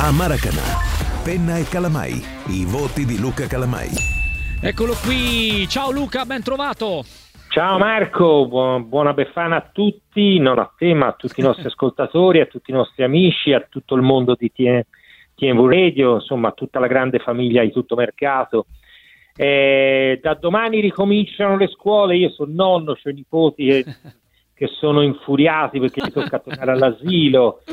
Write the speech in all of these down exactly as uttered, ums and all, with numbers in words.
a Maracanã. Penna e Calamai, i voti di Luca Calamai. Eccolo qui, ciao Luca, ben trovato. Ciao Marco, buona, buona Befana a tutti, non a te ma a tutti i nostri ascoltatori, a tutti i nostri amici, a tutto il mondo di T V Radio, insomma a tutta la grande famiglia di Tutto Mercato. Eh, da domani ricominciano le scuole, io sono nonno, c'ho i nipoti che, che sono infuriati perché mi tocca tornare all'asilo,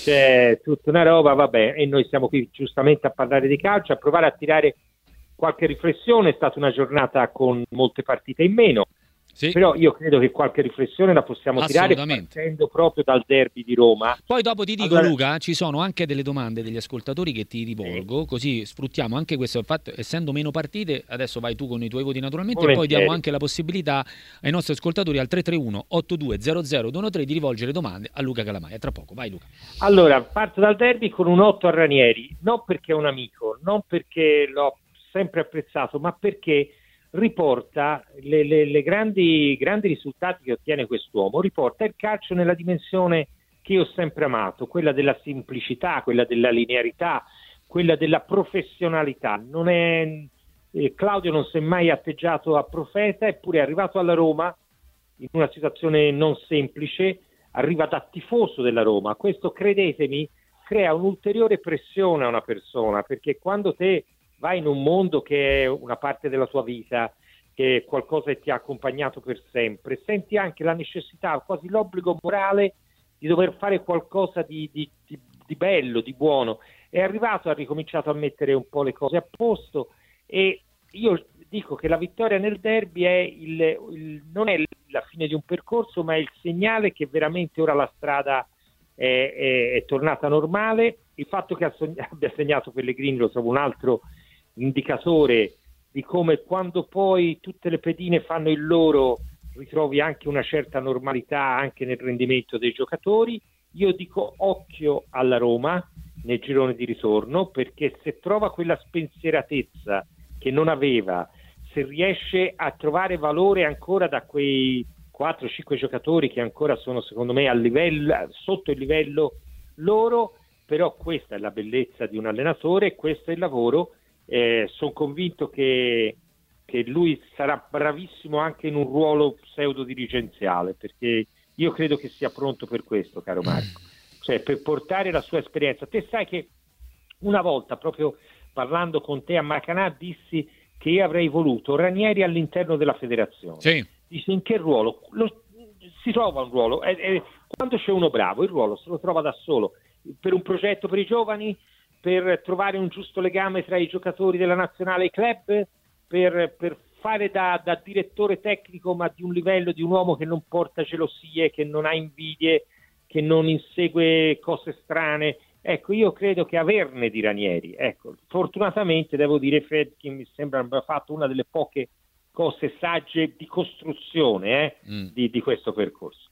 c'è tutta una roba, vabbè, e noi siamo qui giustamente a parlare di calcio, a provare a tirare qualche riflessione. È stata una giornata con molte partite in meno, sì. Però io credo che qualche riflessione la possiamo tirare partendo proprio dal derby di Roma. Poi dopo ti dico, allora, Luca, ci sono anche delle domande degli ascoltatori che ti rivolgo, sì. Così sfruttiamo anche questo fatto, essendo meno partite, adesso vai tu con i tuoi voti naturalmente, volentieri. E poi diamo anche la possibilità ai nostri ascoltatori al tre tre uno otto due zero zero due uno tre di rivolgere domande a Luca Calamai. A tra poco, vai Luca. Allora, parto dal derby con un otto a Ranieri, non perché è un amico, non perché l'ho sempre apprezzato, ma perché riporta le, le, le grandi, grandi risultati che ottiene quest'uomo, riporta il calcio nella dimensione che io ho sempre amato, quella della semplicità, quella della linearità, quella della professionalità. Non è, eh, Claudio non si è mai atteggiato a profeta, eppure è arrivato alla Roma in una situazione non semplice, arriva da tifoso della Roma. Questo, credetemi, crea un'ulteriore pressione a una persona, perché quando te vai in un mondo che è una parte della tua vita, che è qualcosa che ti ha accompagnato per sempre, senti anche la necessità, quasi l'obbligo morale di dover fare qualcosa di, di, di, di bello, di buono. È arrivato, ha ricominciato a mettere un po' le cose a posto, e io dico che la vittoria nel derby è il, il, non è la fine di un percorso, ma è il segnale che veramente ora la strada è, è, è tornata normale. Il fatto che abbia segnato Pellegrini lo trovo un altro indicatore di come, quando poi tutte le pedine fanno il loro, ritrovi anche una certa normalità anche nel rendimento dei giocatori. Io dico occhio alla Roma nel girone di ritorno, perché se trova quella spensieratezza che non aveva, se riesce a trovare valore ancora da quei quattro cinque giocatori che ancora sono secondo me a livello, sotto il livello loro, però questa è la bellezza di un allenatore, questo è il lavoro. Eh, sono convinto che, che lui sarà bravissimo anche in un ruolo pseudo dirigenziale, perché io credo che sia pronto per questo, caro Marco, cioè per portare la sua esperienza. Te sai che una volta, proprio parlando con te a Maracanã, dissi che io avrei voluto Ranieri all'interno della federazione. Sì. Dici, in che ruolo? Lo, si trova un ruolo, è, è, quando c'è uno bravo il ruolo se lo trova da solo, per un progetto per i giovani, per trovare un giusto legame tra i giocatori della nazionale e i club, per, per fare da, da direttore tecnico, ma di un livello, di un uomo che non porta gelosie, che non ha invidie, che non insegue cose strane. Ecco, io credo che averne di Ranieri. Ecco, fortunatamente devo dire, Fred, che mi sembra abbia fatto una delle poche cose sagge di costruzione eh, mm. di, di questo percorso.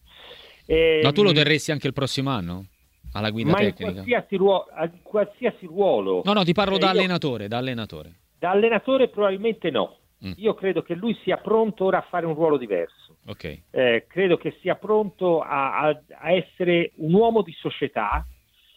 E, ma tu lo terresti anche il prossimo anno? Alla guida ma tecnica? In qualsiasi, ruolo, in qualsiasi ruolo. No, no, ti parlo eh, da io, allenatore, da allenatore. Da allenatore probabilmente no. Mm. Io credo che lui sia pronto ora a fare un ruolo diverso. Okay. Eh, credo che sia pronto a, a, a essere un uomo di società,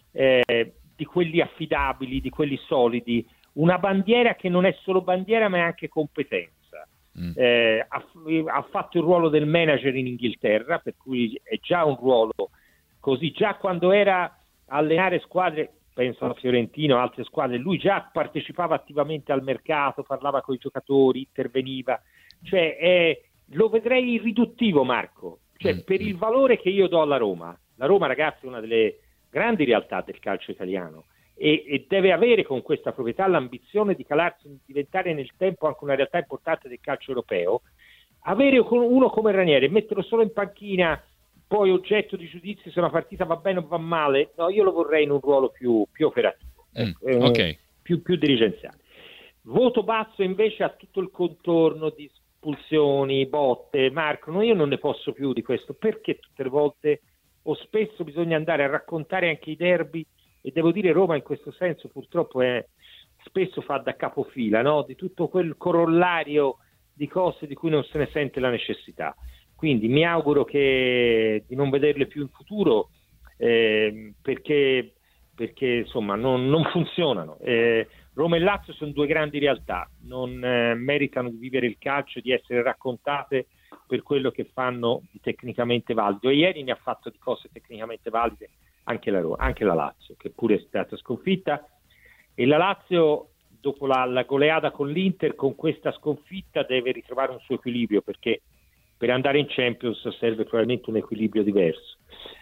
eh, di quelli affidabili, di quelli solidi, una bandiera che non è solo bandiera ma è anche competenza. Mm. Eh, ha, ha fatto il ruolo del manager in Inghilterra, per cui è già un ruolo così. Già quando era a allenare squadre, penso alla Fiorentina o altre squadre, lui già partecipava attivamente al mercato, parlava con i giocatori, interveniva. Cioè è, lo vedrei irriduttivo, Marco, cioè mm. per il valore che io do alla Roma. La Roma, ragazzi, è una delle grandi realtà del calcio italiano e, e deve avere con questa proprietà l'ambizione di calarsi, di diventare nel tempo anche una realtà importante del calcio europeo. Avere uno come Ranieri e metterlo solo in panchina, poi oggetto di giudizio se una partita va bene o va male, no, io lo vorrei in un ruolo più, più operativo, ecco, mm, okay. più, più dirigenziale. Voto basso invece a tutto il contorno di espulsioni, botte. Marco, no, io non ne posso più di questo, perché tutte le volte o spesso bisogna andare a raccontare anche i derby, e devo dire Roma in questo senso purtroppo è, spesso fa da capofila, no? Di tutto quel corollario di cose di cui non se ne sente la necessità. Quindi mi auguro che di non vederle più in futuro, eh, perché perché insomma non, non funzionano. Eh, Roma e Lazio sono due grandi realtà, non eh, meritano di vivere il calcio, di essere raccontate per quello che fanno di tecnicamente valido, e ieri ne ha fatto di cose tecnicamente valide anche la, Roma, anche la Lazio, che pure è stata sconfitta, e la Lazio dopo la, la goleada con l'Inter, con questa sconfitta deve ritrovare un suo equilibrio, perché per andare in Champions serve probabilmente un equilibrio diverso.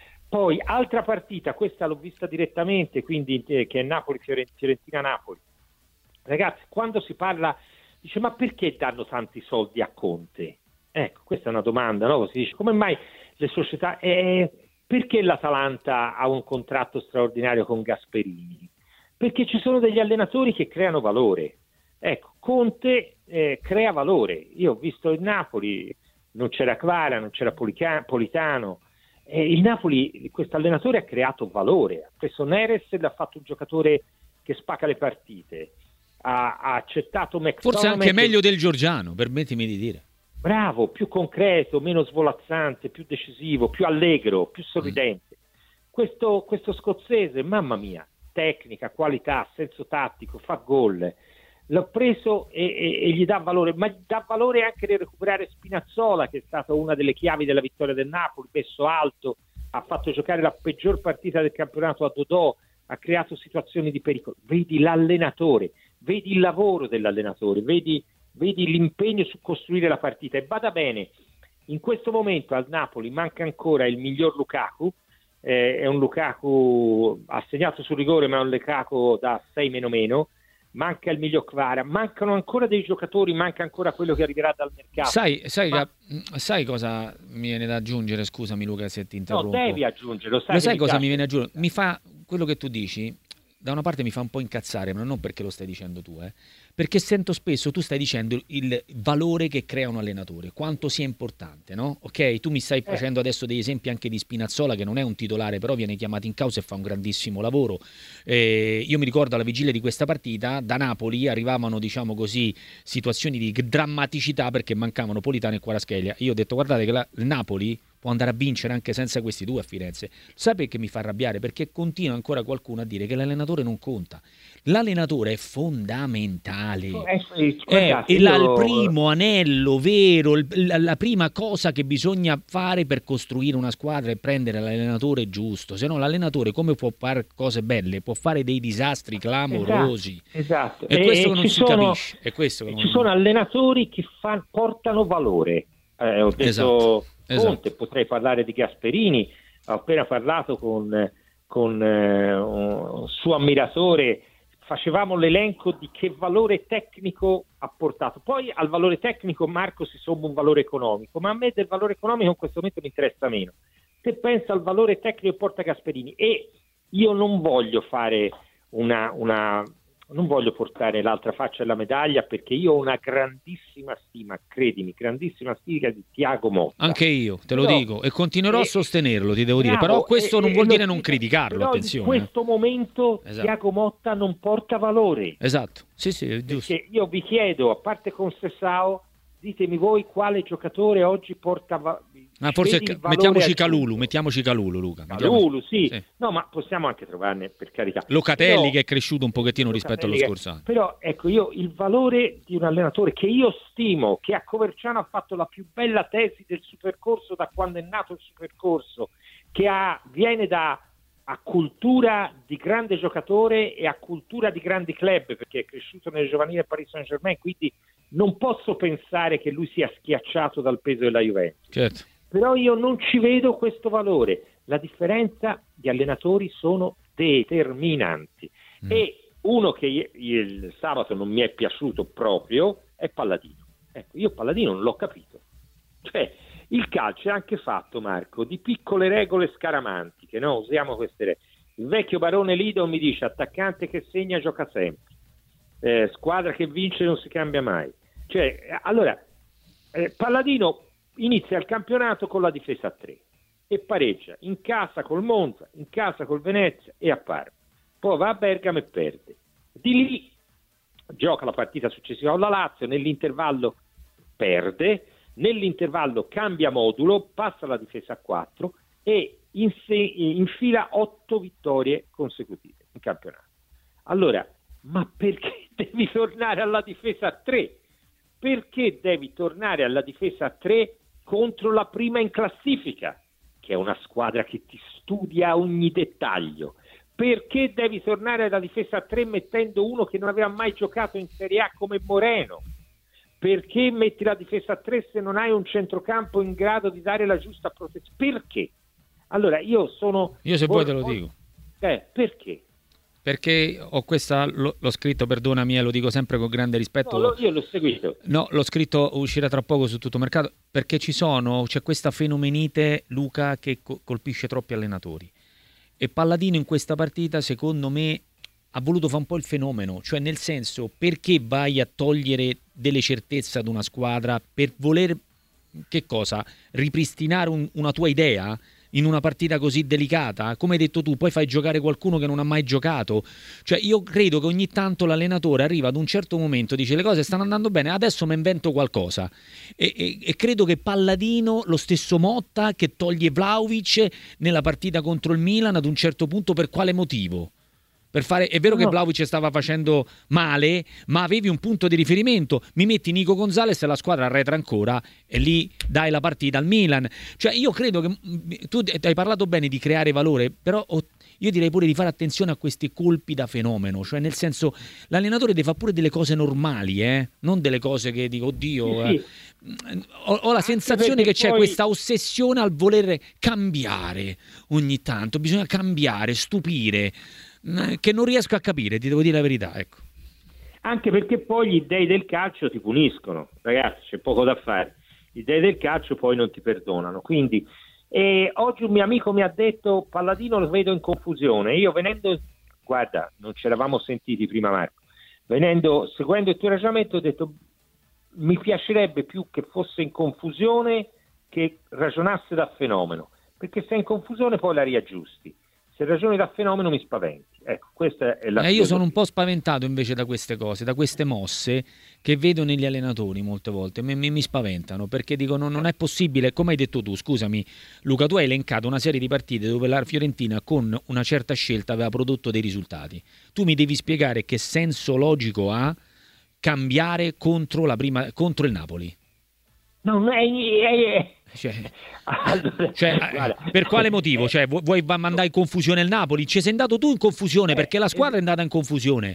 Poi altra partita, questa l'ho vista direttamente, quindi eh, che è Napoli-Fiorentina-Napoli. Ragazzi, quando si parla, dice, ma perché danno tanti soldi a Conte? Ecco, questa è una domanda, no? Si dice, come mai le società... Eh, perché l'Atalanta ha un contratto straordinario con Gasperini? Perché ci sono degli allenatori che creano valore. Ecco, Conte eh, crea valore. Io ho visto il Napoli, non c'era Kvara, non c'era Polica- Politano. Eh, il Napoli, questo allenatore ha creato valore. Ha preso Neres e l'ha fatto un giocatore che spacca le partite. Ha, ha accettato McTominay. Forse anche meglio del Giorgiano, permettimi di dire. Bravo, più concreto, meno svolazzante, più decisivo, più allegro, più sorridente. Mm. Questo, questo scozzese, mamma mia, tecnica, qualità, senso tattico, fa gol. L'ho preso e, e, e gli dà valore, ma dà valore anche nel recuperare Spinazzola, che è stata una delle chiavi della vittoria del Napoli, messo alto, ha fatto giocare la peggior partita del campionato a Dodò, ha creato situazioni di pericolo. Vedi l'allenatore, vedi il lavoro dell'allenatore, vedi... vedi l'impegno su costruire la partita. E bada bene, in questo momento al Napoli manca ancora il miglior Lukaku, eh, è un Lukaku ha segnato sul rigore, ma è un Lukaku da sei meno meno, manca il miglior Kvara, mancano ancora dei giocatori, manca ancora quello che arriverà dal mercato. Sai, sai, ma... sai cosa mi viene da aggiungere? Scusami Luca se ti interrompo. No, devi aggiungere, lo sai, lo sai mi cosa piace. mi viene a aggiungere? Mi fa quello che tu dici, da una parte mi fa un po' incazzare, ma non perché lo stai dicendo tu, eh. Perché sento spesso tu stai dicendo il valore che crea un allenatore, quanto sia importante, no? Ok, tu mi stai facendo adesso degli esempi anche di Spinazzola, che non è un titolare, però viene chiamato in causa e fa un grandissimo lavoro. Eh, io mi ricordo alla vigilia di questa partita, da Napoli arrivavano, diciamo così, situazioni di drammaticità perché mancavano Politano e Kvaratskhelia. Io ho detto, guardate che la, il Napoli può andare a vincere anche senza questi due a Firenze. Sai perché mi fa arrabbiare? Perché continua ancora qualcuno a dire che l'allenatore non conta. L'allenatore è fondamentale, Eh, sì, è, guardate, è la- io- il primo anello vero, il- la, la prima cosa che bisogna fare per costruire una squadra è prendere l'allenatore giusto, se no l'allenatore come può fare cose belle, può fare dei disastri clamorosi. Esatto, esatto. È questo E che non ci si sono- capisce. È questo che e non- ci sono allenatori che fan- portano valore. Eh, ho detto Esatto, Conte, esatto. potrei parlare di Gasperini, ho appena parlato con, con eh, un suo ammiratore, facevamo l'elenco di che valore tecnico ha portato. Poi al valore tecnico, Marco, si somma un valore economico, ma a me del valore economico in questo momento mi interessa meno. Se pensa al valore tecnico che porta Gasperini, e io non voglio fare una... una non voglio portare l'altra faccia della medaglia, perché io ho una grandissima stima, credimi, grandissima stima di Thiago Motta. Anche io, te lo Però- dico, e continuerò e- a sostenerlo, ti devo dire, Bravo, però questo e- non e vuol lo dire non dico, criticarlo, però attenzione. in questo momento Esatto. Thiago Motta non porta valore. Esatto, sì sì, è giusto. Perché io vi chiedo, a parte con Sessao, ditemi voi quale giocatore oggi porta va- Ma forse vedi il valore mettiamoci aggiunto? Calulu, mettiamoci Calulu, Luca. mettiamoci- Calulu, sì. sì. No, ma possiamo anche trovarne, per carità. Locatelli Però- che è cresciuto un pochettino rispetto allo Locatelli che- scorso anno. Però ecco, io il valore di un allenatore che io stimo, che a Coverciano ha fatto la più bella tesi del supercorso da quando è nato il supercorso, che ha, viene da a cultura di grande giocatore e a cultura di grandi club, perché è cresciuto nel giovanile Paris Saint-Germain, quindi non posso pensare che lui sia schiacciato dal peso della Juventus. Certo. Però io non ci vedo questo valore. La differenza di allenatori sono determinanti. Mm. E uno che i- il sabato non mi è piaciuto proprio è Palladino. Ecco, io Palladino non l'ho capito. Cioè, il calcio è anche fatto, Marco, di piccole regole scaramantiche, no? Usiamo queste regole. Il vecchio barone Lido mi dice: attaccante che segna gioca sempre, eh, squadra che vince non si cambia mai. Cioè, eh, allora, eh, Palladino inizia il campionato con la difesa a tre e pareggia in casa col Monza, in casa col Venezia e a Parma. Poi va a Bergamo e perde. Di lì gioca la partita successiva con la Lazio, nell'intervallo perde, nell'intervallo cambia modulo, passa la difesa a quattro e inse- infila otto vittorie consecutive. in campionato. Allora, ma perché devi tornare alla difesa a tre? Perché devi tornare alla difesa a tre contro la prima in classifica, che è una squadra che ti studia ogni dettaglio? Perché devi tornare alla difesa a tre mettendo uno che non aveva mai giocato in Serie A come Moreno? Perché metti la difesa a tre se non hai un centrocampo in grado di dare la giusta protezione? Perché? Allora io sono... Io se vuoi te lo dico. Eh, perché? Perché ho questa, l'ho, l'ho scritto, perdonami, e lo dico sempre con grande rispetto. No, lo, io l'ho seguito. No, l'ho scritto, uscirà tra poco su tutto mercato, perché ci sono, c'è questa fenomenite, Luca, che co- colpisce troppi allenatori. E Palladino in questa partita, secondo me, ha voluto fare un po' il fenomeno, cioè nel senso, perché vai a togliere delle certezze ad una squadra per voler, che cosa, ripristinare un, una tua idea in una partita così delicata? Come hai detto tu, poi fai giocare qualcuno che non ha mai giocato. Cioè io credo che ogni tanto l'allenatore arriva ad un certo momento, dice le cose stanno andando bene, adesso mi invento qualcosa, e, e, e credo che Palladino, lo stesso Motta che toglie Vlahovic nella partita contro il Milan, ad un certo punto, per quale motivo? Per fare, è vero no. che Vlahovic stava facendo male, ma avevi un punto di riferimento. Mi metti Nico Gonzalez e la squadra arretra ancora e lì dai la partita al Milan. Cioè io credo che tu hai parlato bene di creare valore, però io direi pure di fare attenzione a questi colpi da fenomeno, cioè nel senso l'allenatore deve fare pure delle cose normali, eh? Non delle cose che dico oddio. Sì, sì. Eh. Ho, ho la sensazione che c'è poi... questa ossessione al voler cambiare ogni tanto, bisogna cambiare, stupire, che non riesco a capire, ti devo dire la verità, ecco. Anche perché poi gli dei del calcio ti puniscono, ragazzi, c'è poco da fare. Gli dei del calcio poi non ti perdonano. Quindi eh, oggi un mio amico mi ha detto Palladino lo vedo in confusione. Io venendo, guarda, non ci eravamo sentiti prima, Marco, venendo, seguendo il tuo ragionamento, ho detto mi piacerebbe più che fosse in confusione che ragionasse da fenomeno, perché se è in confusione poi la riaggiusti. Se ragioni da fenomeno mi spaventi. Ecco, questa è la eh, io sono un po' spaventato invece da queste cose, da queste mosse che vedo negli allenatori molte volte. Mi, mi, mi spaventano, perché dicono non è possibile, come hai detto tu, scusami Luca, tu hai elencato una serie di partite dove la Fiorentina con una certa scelta aveva prodotto dei risultati. Tu mi devi spiegare che senso logico ha cambiare contro, la prima, contro il Napoli. No, è, è, è... Cioè, allora, cioè, per quale motivo? Cioè, vuoi mandare in confusione il Napoli? Ci sei andato tu in confusione perché la squadra è andata in confusione.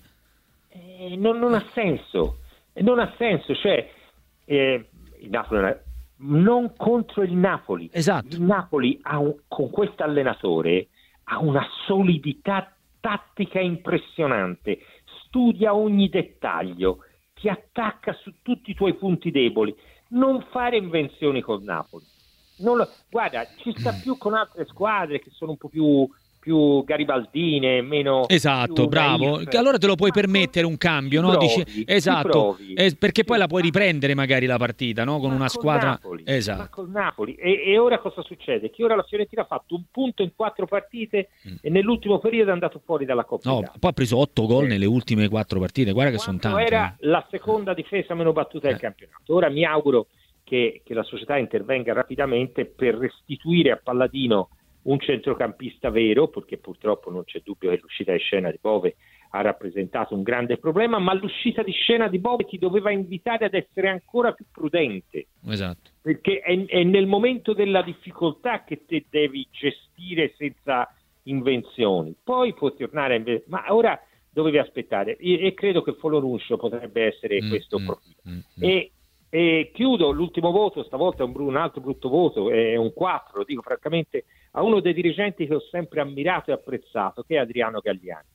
Eh, non, non ha senso, non ha senso. Cioè, eh, il Napoli non contro il Napoli. Esatto. Il Napoli ha un, con questo allenatore ha una solidità tattica impressionante, studia ogni dettaglio, ti attacca su tutti i tuoi punti deboli. Non fare invenzioni col Napoli. Non lo, guarda, ci sta più con altre squadre che sono un po' più, più garibaldine, meno... Esatto, bravo. Naif. Allora te lo puoi ma permettere un cambio, no? Provi, Dici, esatto, eh, perché poi la puoi riprendere magari la partita, no? Con ma una squadra... Napoli, esatto. Ma col Napoli. E, e ora cosa succede? Che ora la Fiorentina ha fatto un punto in quattro partite mm. e nell'ultimo periodo è andato fuori dalla Coppa No, Italia. Poi ha preso otto gol eh. nelle ultime quattro partite, guarda che sono tanti. Era eh. la seconda difesa meno battuta eh. del campionato. Ora mi auguro che, che la società intervenga rapidamente per restituire a Palladino un centrocampista vero, perché purtroppo non c'è dubbio che l'uscita di scena di Bove ha rappresentato un grande problema, ma l'uscita di scena di Bove ti doveva invitare ad essere ancora più prudente. Esatto. Perché è, è nel momento della difficoltà che te devi gestire senza invenzioni. Poi può tornare, inve- ma ora dovevi aspettare. E, e credo che Foloruncio potrebbe essere mm, questo mm, profilo. Mm, e, e chiudo l'ultimo voto, stavolta è un, un altro brutto voto, è un quattro, lo dico francamente, a uno dei dirigenti che ho sempre ammirato e apprezzato, che è Adriano Galliani.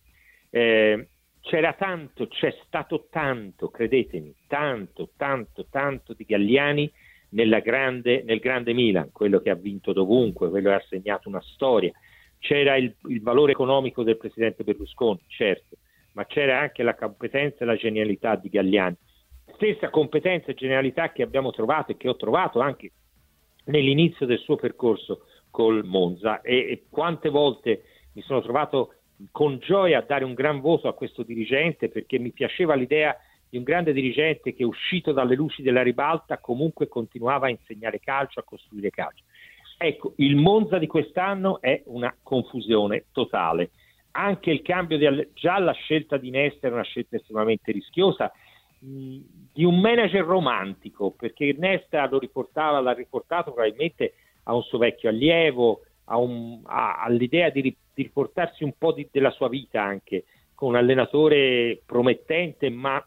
Eh, c'era tanto, c'è stato tanto, credetemi, tanto, tanto, tanto di Galliani nella grande, nel grande Milan, quello che ha vinto dovunque, quello che ha segnato una storia. C'era il, il valore economico del presidente Berlusconi, certo, ma c'era anche la competenza e la genialità di Galliani. Stessa competenza e genialità che abbiamo trovato e che ho trovato anche nell'inizio del suo percorso col Monza, e, e quante volte mi sono trovato con gioia a dare un gran voto a questo dirigente, perché mi piaceva l'idea di un grande dirigente che, uscito dalle luci della ribalta, comunque continuava a insegnare calcio, a costruire calcio. Ecco, il Monza di quest'anno è una confusione totale, anche il cambio di già la scelta di Nesta era una scelta estremamente rischiosa, mh, di un manager romantico, perché Nesta lo riportava, l'ha riportato probabilmente a un suo vecchio allievo, a un, a, all'idea di, di riportarsi un po' di, della sua vita anche, con un allenatore promettente ma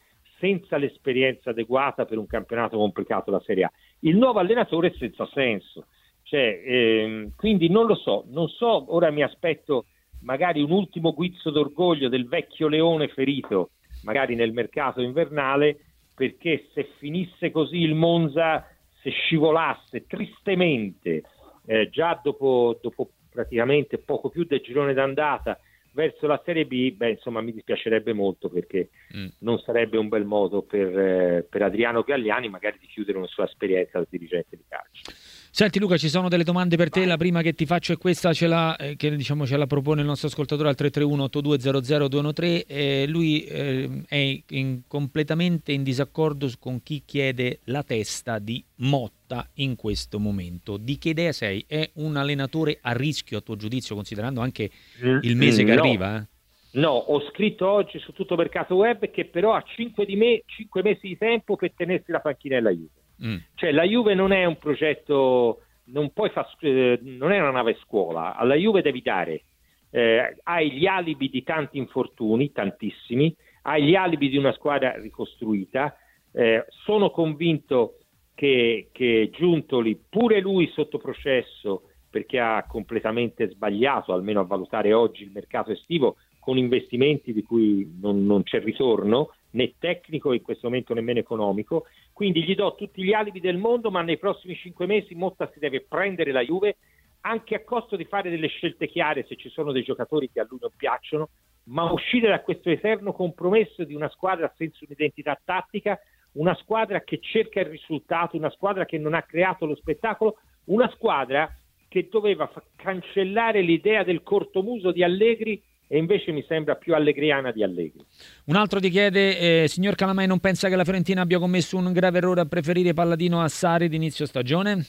senza l'esperienza adeguata per un campionato complicato, la Serie A. Il nuovo allenatore è senza senso, cioè, ehm, quindi non lo so, non so, ora mi aspetto magari un ultimo guizzo d'orgoglio del vecchio leone ferito, magari nel mercato invernale, perché se finisse così il Monza, se scivolasse tristemente, eh, già dopo, dopo praticamente poco più del girone d'andata, verso la Serie B, beh, insomma, mi dispiacerebbe molto, perché mm. non sarebbe un bel modo per, eh, per Adriano Galliani magari di chiudere una sua esperienza da dirigente di calcio. Senti Luca, ci sono delle domande per te. La prima che ti faccio è questa, ce la, eh, che diciamo ce la propone il nostro ascoltatore al tre tre uno otto due zero zero due uno tre. Eh, lui eh, è in, completamente in disaccordo con chi chiede la testa di Motta in questo momento. Di che idea sei? È un allenatore a rischio, a tuo giudizio, considerando anche il mese che no. arriva? Eh? No, ho scritto oggi su Tutto Mercato Web che però ha cinque mesi di tempo per tenersi la panchina della Juve. Mm. Cioè la Juve non è un progetto, non puoi far, eh, non è una nave scuola, alla Juve devi dare, eh, hai gli alibi di tanti infortuni, tantissimi, hai gli alibi di una squadra ricostruita, eh, sono convinto che, che Giuntoli, pure lui sotto processo perché ha completamente sbagliato, almeno a valutare oggi il mercato estivo, con investimenti di cui non, non c'è ritorno, né tecnico in questo momento nemmeno economico, quindi gli do tutti gli alibi del mondo, ma nei prossimi cinque mesi Motta si deve prendere la Juve, anche a costo di fare delle scelte chiare se ci sono dei giocatori che a lui non piacciono, ma uscire da questo eterno compromesso di una squadra senza un'identità tattica, una squadra che cerca il risultato, una squadra che non ha creato lo spettacolo, una squadra che doveva fa- cancellare l'idea del cortomuso di Allegri, e invece mi sembra più allegriana di Allegri. Un altro ti chiede, eh, signor Calamai, non pensa che la Fiorentina abbia commesso un grave errore a preferire Palladino a Sarri d'inizio stagione?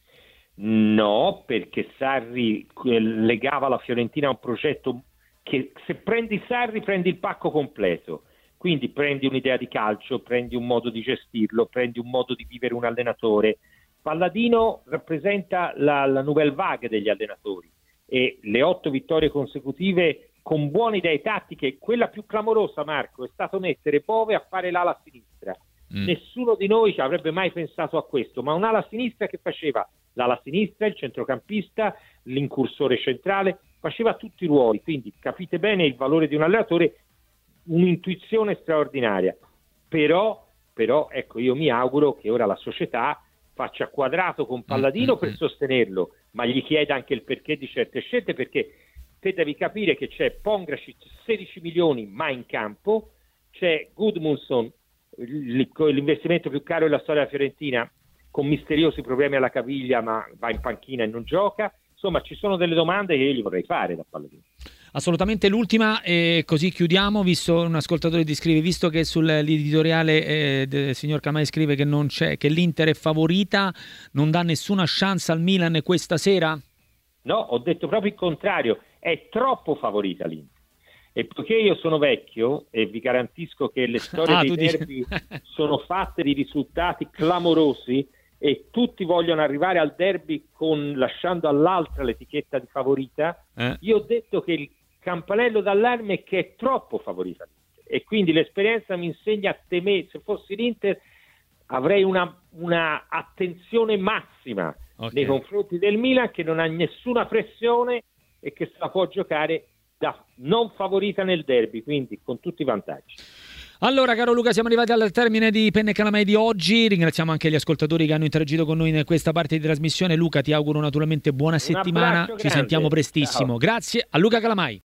No, perché Sarri legava la Fiorentina a un progetto che, se prendi Sarri prendi il pacco completo, quindi prendi un'idea di calcio, prendi un modo di gestirlo, prendi un modo di vivere un allenatore. Palladino rappresenta la, la nouvelle vague degli allenatori, e le otto vittorie consecutive con buone idee tattiche. Quella più clamorosa, Marco, è stato mettere Bove a fare l'ala sinistra. Mm. Nessuno di noi ci avrebbe mai pensato a questo, ma un'ala sinistra che faceva l'ala sinistra, il centrocampista, l'incursore centrale, faceva tutti i ruoli, quindi capite bene il valore di un allenatore, un'intuizione straordinaria. Però, però ecco, io mi auguro che ora la società faccia quadrato con Palladino mm. per sostenerlo, ma gli chieda anche il perché di certe scelte, perché te devi capire che c'è Pongracic sedici milioni ma in campo, c'è Gudmundsson, l'investimento più caro della storia della Fiorentina, con misteriosi problemi alla caviglia ma va in panchina e non gioca. Insomma, ci sono delle domande che io gli vorrei fare da Palladino. Assolutamente. L'ultima, e così chiudiamo, visto un ascoltatore ti scrive, visto che sull'editoriale eh, del signor Calamai scrive che, non c'è, che l'Inter è favorita, non dà nessuna chance al Milan questa sera? No, ho detto proprio il contrario, è troppo favorita l'Inter. E poiché io sono vecchio e vi garantisco che le storie ah, dei derby sono fatte di risultati clamorosi e tutti vogliono arrivare al derby con, lasciando all'altra l'etichetta di favorita, eh. io ho detto che il campanello d'allarme è che è troppo favorita l'Inter, e quindi l'esperienza mi insegna a temere. Se fossi l'Inter avrei una, una attenzione massima okay. nei confronti del Milan, che non ha nessuna pressione e che se la può giocare da non favorita nel derby, quindi con tutti i vantaggi. Allora, caro Luca, siamo arrivati al termine di Penne e Calamai di oggi. Ringraziamo anche gli ascoltatori che hanno interagito con noi in questa parte di trasmissione. Luca, ti auguro naturalmente buona settimana. Ci sentiamo prestissimo. Ciao. Grazie a Luca Calamai.